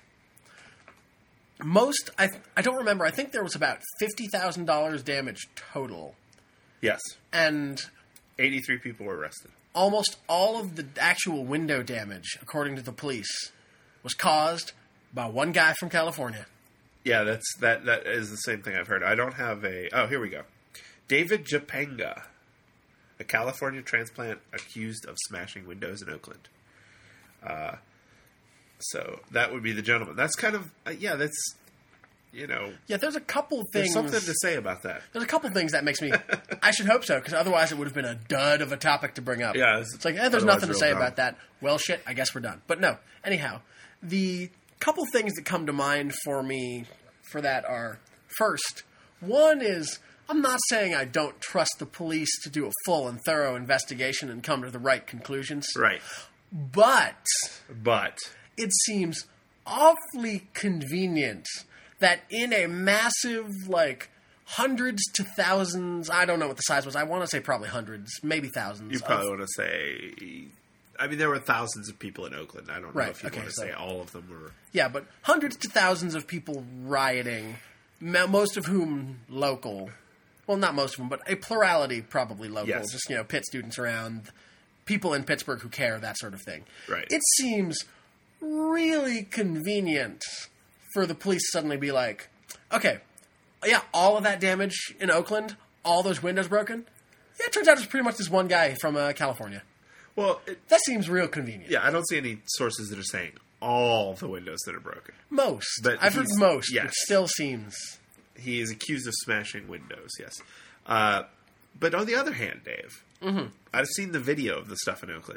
Most, I I don't remember, I think there was about fifty thousand dollars damage total. Yes, And eighty-three people were arrested. almost all of the actual window damage, according to the police, was caused by one guy from California. Yeah, that's that. That is the same thing I've heard. I don't have a. Oh, here we go. David Japanga, a California transplant accused of smashing windows in Oakland. Uh, so that would be the gentleman. That's kind of uh, yeah. That's you know. Yeah, there's a couple There's things. something to say about that. There's a couple things that makes me. I should hope so, because otherwise it would have been a dud of a topic to bring up. Yeah, it's- it's like, eh, there's otherwise nothing to real say dumb. about that. Well, shit, I guess we're done. But no, anyhow, the couple things that come to mind for me for that are first, one is I'm not saying I don't trust the police to do a full and thorough investigation and come to the right conclusions, Right, but but it seems awfully convenient that in a massive, like, hundreds to thousands, I don't know what the size was, I want to say probably hundreds, maybe thousands. you probably of, want to say. I mean, there were thousands of people in Oakland. I don't know Right, if you okay, want to so- say all of them were. yeah, but hundreds to thousands of people rioting, mo- most of whom local. Well, not most of them, but a plurality probably local. Yes. Just, you know, Pitt students around, people in Pittsburgh who care, that sort of thing. Right. It seems really convenient for the police to suddenly be like, okay, yeah, all of that damage in Oakland, all those windows broken, yeah, it turns out it's pretty much this one guy from uh, California. Well, it, That seems real convenient. yeah, I don't see any sources that are saying all the windows that are broken. Most. But I've heard he's- most, yes. which still seems... He is accused of smashing windows, yes. Uh, but on the other hand, Dave, mm-hmm. I've seen the video of the stuff in Oakland.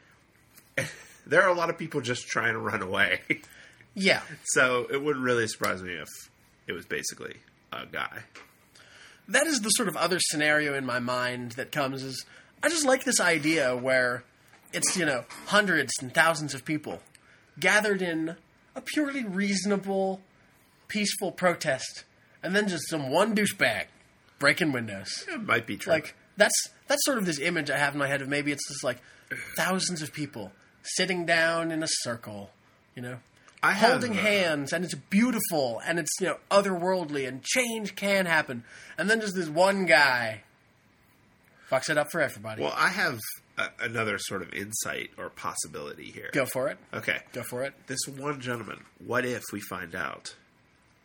There are a lot of people just trying to run away. Yeah. So it wouldn't really surprise me if it was basically a guy. That is the sort of other scenario in my mind that comes is I just like this idea where it's, you know, hundreds and thousands of people gathered in a purely reasonable, peaceful protest, and then just some one douchebag breaking windows. It might be true. Like, that's that's sort of this image I have in my head of maybe it's just like thousands of people sitting down in a circle, you know, I have, holding uh, hands, and it's beautiful, and it's, you know, otherworldly, and change can happen. And then just this one guy fucks it up for everybody. Well, I have a, another sort of insight or possibility here. Go for it. Okay. Go for it. This one gentleman, what if we find out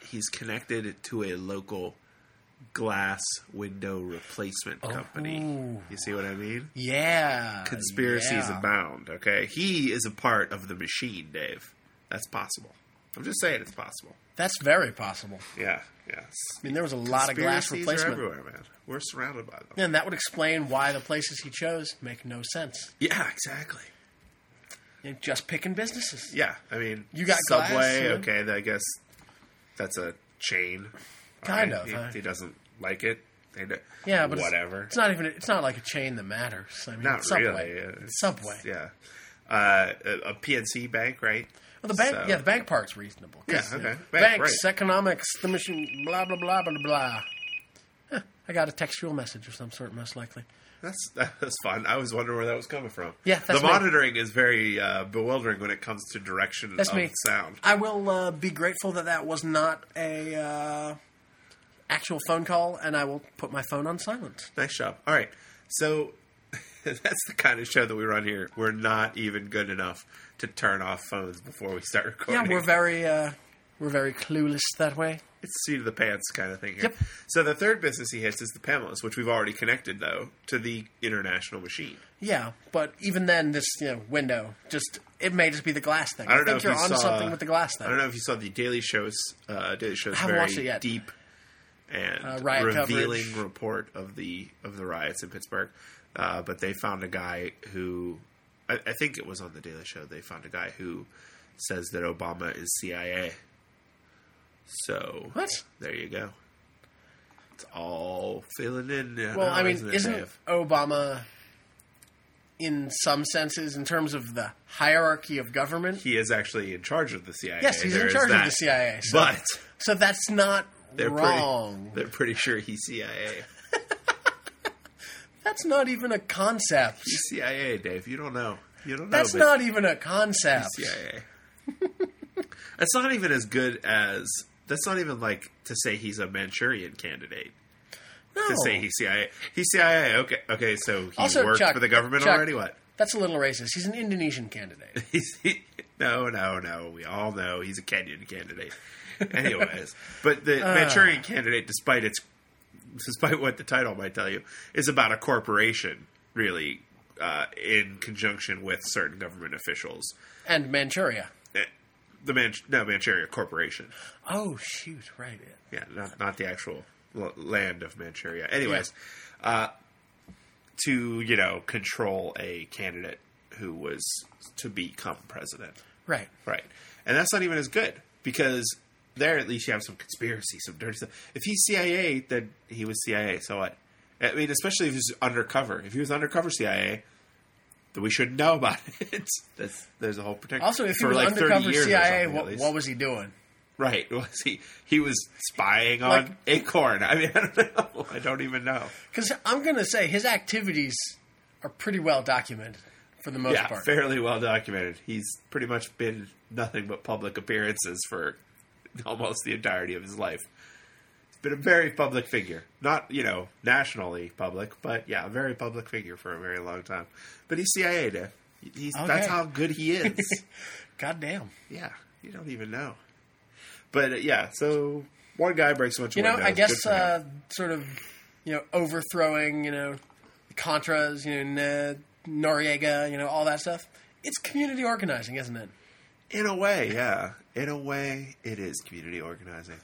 he's connected to a local glass window replacement company. Ooh. You see what I mean? Yeah. Conspiracies yeah. abound, okay? He is a part of the machine, Dave. That's possible. I'm just saying it's possible. That's very possible. Yeah, yes. I mean, there was a lot of glass Conspiracies replacement. are everywhere, man. We're surrounded by them. And that would explain why the places he chose make no sense. Yeah, exactly. You're just picking businesses. Yeah, I mean, You got Subway, glass, you know? okay, I guess that's a chain. Kind Right? of, He, huh? he doesn't like it. They do- Yeah, but whatever. It's, it's not even. It's not like a chain that matters. I mean, Not Subway. really. uh, It's Subway. Yeah. Uh, a, a P N C bank, right? Well, the bank. So- Yeah, the bank part's reasonable. 'Cause, Yeah, you know, okay. Bank, banks, right. economics, the machine, blah blah blah blah blah. Huh, I got a textual message of some sort, most likely. That's that's fun. I was wondering where that was coming from. Yeah, that's the me. monitoring is very uh, bewildering when it comes to direction That's of me. sound. I will uh, be grateful that that was not a uh, actual phone call, and I will put my phone on silent. Nice job. All right, so that's the kind of show that we run here. We're not even good enough to turn off phones before we start recording. Yeah, we're very uh, we're very clueless that way. It's seat of the pants kind of thing here. Yep. So the third business he hits is the Pamelas, which we've already connected, though, to the international machine. Yeah, but even then, this you know window just it may just be the glass thing. I don't know think if you're you onto saw, something with the glass thing. I don't know if you saw the Daily Show's uh, Daily Show's I haven't very watched it yet. deep and Uh, riot revealing coverage. report of the of the riots in Pittsburgh. Uh, but they found a guy who, I, I think it was on the Daily Show. They found a guy who says that Obama is C I A. So What? there you go. It's all filling in. Now, Well, I mean, isn't, it, isn't Dave? Obama, in some senses, in terms of the hierarchy of government? He is actually in charge of the C I A. Yes, he's There in is charge of that. the C I A. So, But so that's not they're wrong. pretty. They're pretty sure he's C I A. That's not even a concept. He's C I A, Dave. You don't know. You don't know. That's but not even a concept. he's C I A. That's not even as good as. That's not even like to say he's a Manchurian candidate. No. To say he's C I A. He's C I A. Okay. Okay. So he Also, worked Chuck, for the government Chuck, already. What? That's a little racist. He's an Indonesian candidate. He's, he, no, no, no. We all know he's a Kenyan candidate. Anyways, but the Uh. Manchurian candidate, despite its, despite what the title might tell you, is about a corporation, really, uh, in conjunction with certain government officials. And Manchuria. Eh, The Man, no Manchuria Corporation. Oh, shoot. Right. Yeah, not not the actual l- land of Manchuria. Anyways, uh, to you know control a candidate who was to become president. Right. Right. And that's not even as good because there at least you have some conspiracy, some dirty stuff. If he's C I A, then he was C I A. So what? I mean, especially if he's undercover. If he was undercover C I A, then we shouldn't know about it. That's, there's a whole protection. Also, if he For was like thirty undercover years or C I A, something, at what, least. what was he doing? Right. Was he? He was spying on Like- Acorn. I mean, I don't know. I don't even know. Because I'm going to say his activities are pretty well documented for the most yeah, part. fairly well documented. He's pretty much been nothing but public appearances for almost the entirety of his life. He's been a very public figure. Not, you know, nationally public, but yeah, a very public figure for a very long time. But he's C I A, Dave. He's, Okay. That's how good he is. God damn. Yeah, you don't even know. But uh, yeah, so one guy breaks a bunch You of know, windows. I Good guess for him. uh, sort of, you know, overthrowing, you know, the Contras, you know, N- Noriega, you know, all that stuff. It's community organizing, isn't it? In a way, yeah. In a way, it is community organizing.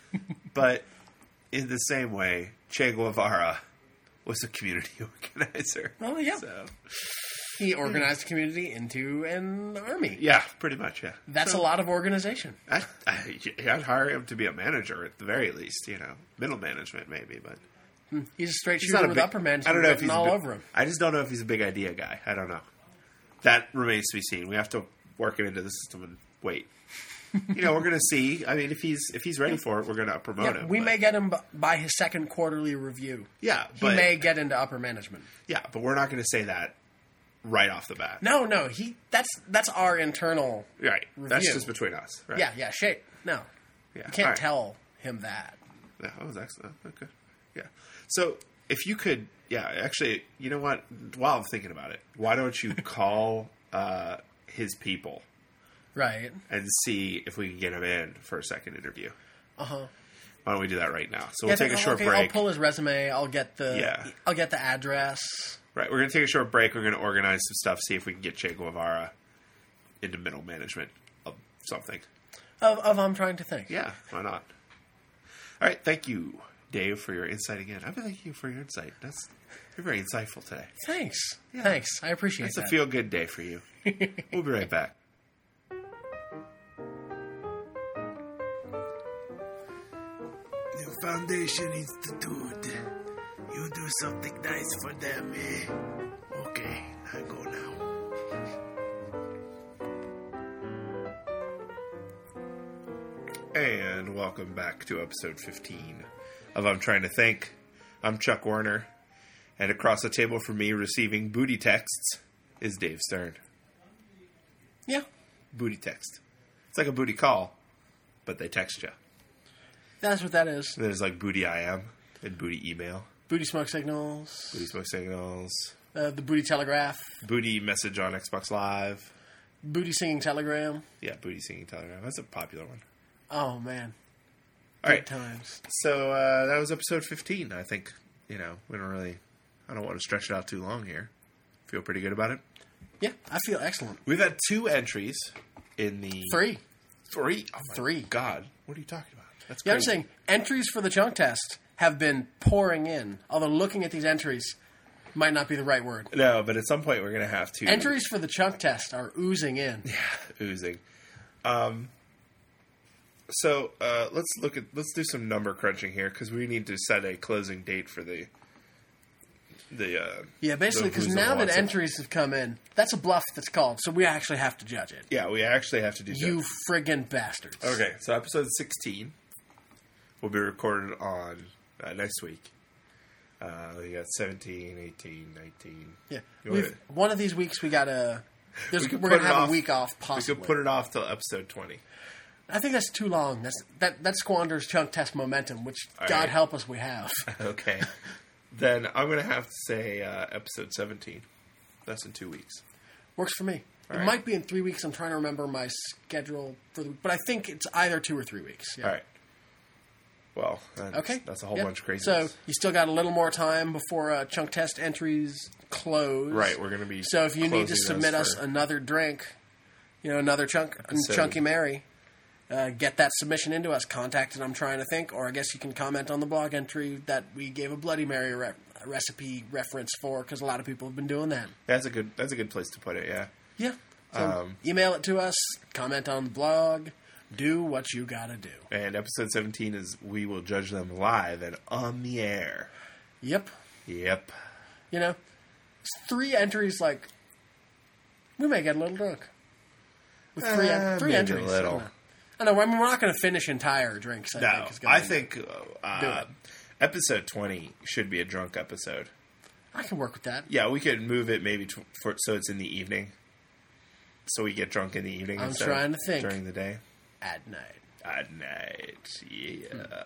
But in the same way, Che Guevara was a community organizer. Well, yeah. So, He organized the community into an army. yeah, pretty much, yeah. That's So, a lot of organization. I, I, I'd hire him to be a manager at the very least, you know. Middle management, maybe, but... He's a straight He's shooter not a with big, upper management I don't know if written he's a all big- over him. I just don't know if he's a big idea guy. I don't know. That remains to be seen. We have to work him into the system and wait. You know, we're going to see. I mean, if he's if he's ready for it, we're going to promote Yeah, him. we but- may get him b- by his second quarterly review. Yeah, He but, may get into upper management. yeah, but we're not going to say that right off the bat. No, no, he. That's that's our internal. Right. That's Review. just between us. Right. Yeah, yeah, shit. No, Yeah. you can't All right. tell him that. Yeah, that was excellent. Okay. Yeah. So if you could, yeah, actually, you know what? While I'm thinking about it, why don't you call uh, his people Right. and see if we can get him in for a second interview? Uh-huh. Why don't we do that right now? So Yeah, we'll take a then- short okay, break. I'll pull his resume. I'll get the. Yeah. I'll get the address. Right, we're going to take a short break. We're going to organize some stuff, see if we can get Che Guevara into middle management of something. Of, of I'm trying to think. Yeah, why not? All right, thank you, Dave, for your insight again. I've been thanking you for your insight. That's you're very insightful today. Thanks. Yeah. Thanks. I appreciate It's that. a feel-good day for you. We'll be right back. The Foundation Institute. You do something nice for them, eh? Okay, I go now. And welcome back to episode fifteen of I'm Trying to Think. I'm Chuck Werner, and across the table from me receiving booty texts is Dave Stern. Yeah. Booty text. It's like a booty call, but they text you. That's what that is. There's like booty I M and booty email, Booty smoke signals. booty smoke signals, Uh, the booty telegraph. booty message on Xbox Live. Booty singing telegram. Yeah, booty singing telegram. That's a popular one. Oh, man. All right. Good times. So uh, that was episode fifteen. I think, you know, we don't really, I don't want to stretch it out too long here. Feel pretty good about it. Yeah, I feel excellent. We've had two entries in the... Three. Three? Oh my Three. God. What are you talking about? That's Yeah, I'm crazy. saying entries for the chunk test have been pouring in. Although looking at these entries might not be the right word. No, but at some point we're going to have to... Entries for the chunk test are oozing in. Oozing. Um... So uh, let's look at let's do some number crunching here because we need to set a closing date for the the uh, Yeah, basically, the because who's now and that what's. entries have come in, that's a bluff that's called. So we actually have to judge it. Yeah, we actually have to do You that. friggin' bastards. Okay, so episode sixteen will be recorded on uh, next week. Uh, we got seventeen, eighteen, nineteen. Yeah. You We've, want it? one of these weeks we gotta. There's, We could we're put gonna it have off. a week off, We possibly. could put it off till episode twenty. I think that's too long. That's that that squanders chunk test momentum, which All God right. help us we have. Okay. Then I'm going to have to say uh, episode seventeen. That's in two weeks. Works for me. All it right. might be in three weeks. I'm trying to remember my schedule for the, but I think it's either two or three weeks. Yeah. All right. Well, that's, Okay. that's a whole Yeah. bunch of crazy. So you still got a little more time before uh, chunk test entries close. Right, we're going to be So if you need to closing those submit us for- another drink, you know, another chunk, Episode. Chunky Mary, uh, get that submission into us. Contact it. I'm trying to think, or I guess you can comment on the blog entry that we gave a Bloody Mary re- recipe reference for, because a lot of people have been doing that. That's a good. That's a good place to put it. Yeah. Yeah. So Um, email it to us. Comment on the blog. Do what you gotta do. And episode seventeen is we will judge them live and on the air. Yep. Yep. You know, it's three entries. Like we may get a little drunk with three en- Uh, three maybe a entries. little. I don't know. I know. I mean, we're not going to finish entire drinks. I No, think, is gonna I be- think Do uh, it. episode twenty should be a drunk episode. I can work with that. Yeah, we could move it maybe tw- for, so it's in the evening, so we get drunk in the evening. I'm instead trying of to think. during the day. At night. At night, yeah.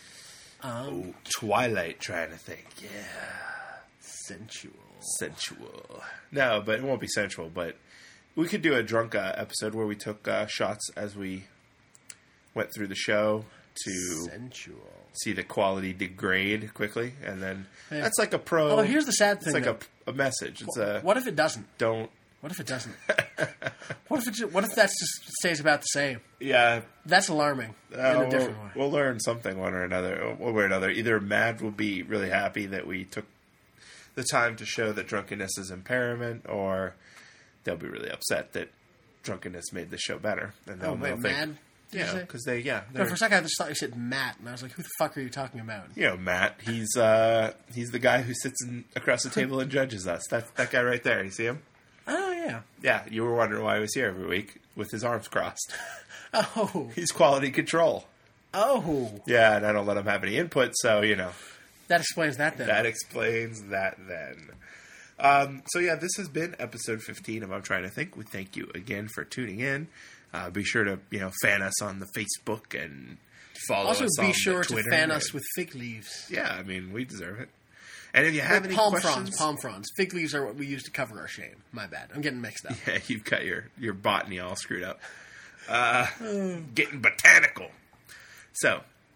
Um, Oh, Twilight, trying to think. Yeah, sensual. sensual. No, but it won't be sensual. But we could do a drunk uh, episode where we took uh, shots as we went through the show to Sensual. see the quality degrade quickly, and then Yeah. that's like a pro. Although here's the sad it's thing. like though. a, a message. It's a What if it doesn't? don't. What if it doesn't? what if it? Ju- what if that just stays about the same? Yeah, That's alarming uh, in a we'll, different way. we'll learn something one or another. One way or another. Either Matt will be really happy that we took the time to show that drunkenness is impairment, or they'll be really upset that drunkenness made the show better. And they'll, Oh, wait, they'll think, mad? Did you yeah, say? because they, yeah, No, they're, for a second I just thought you said Matt, and I was like, "Who the fuck are you talking about?" you know, Matt. He's uh, he's the guy who sits in, across the table and judges us. That that guy right there. You see him? Oh yeah. Yeah, you were wondering why he was here every week with his arms crossed. Oh. He's quality control. Oh. Yeah, and I don't let him have any input, so you know. That explains that then. That explains that then. Um, so yeah, this has been episode fifteen of I'm Trying to Think. We thank you again for tuning in. Uh, be sure to you know fan us on the Facebook and follow also, us be on sure the to Twitter. fan us with fig leaves. Yeah, I mean we deserve it. And if you have Or any palm questions, fronds. Palm fronds. Fig leaves are what we use to cover our shame. My bad. I'm getting mixed up. yeah, you've got your your botany all screwed up. Uh, getting botanical. So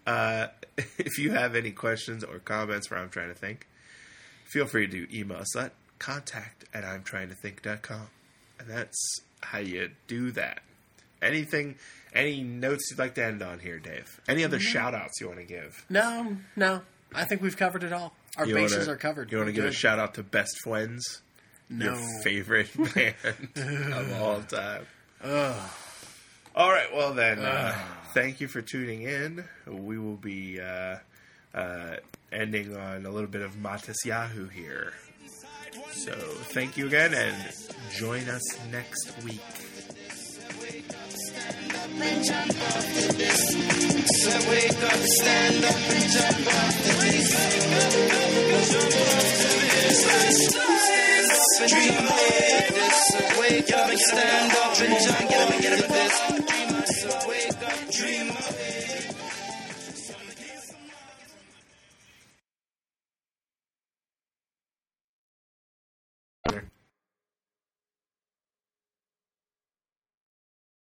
Uh, if you have any questions or comments for I'm Trying to Think, feel free to email us at contact at I'm trying to think dot com. And that's how you do that. Anything, any notes you'd like to end on here, Dave? Any other No. shout outs you want to give? No, no. I think we've covered it all. Our You bases wanna- are covered. You want to We're give a good. shout out to Best Friends? No. Your favorite band of all time. All right, well then, uh, thank you for tuning in. We will be uh, uh, ending on a little bit of Matisyahu here. So thank you again, and join us next week. Dream big, this, wake up and stand up and jump, get up and get up this.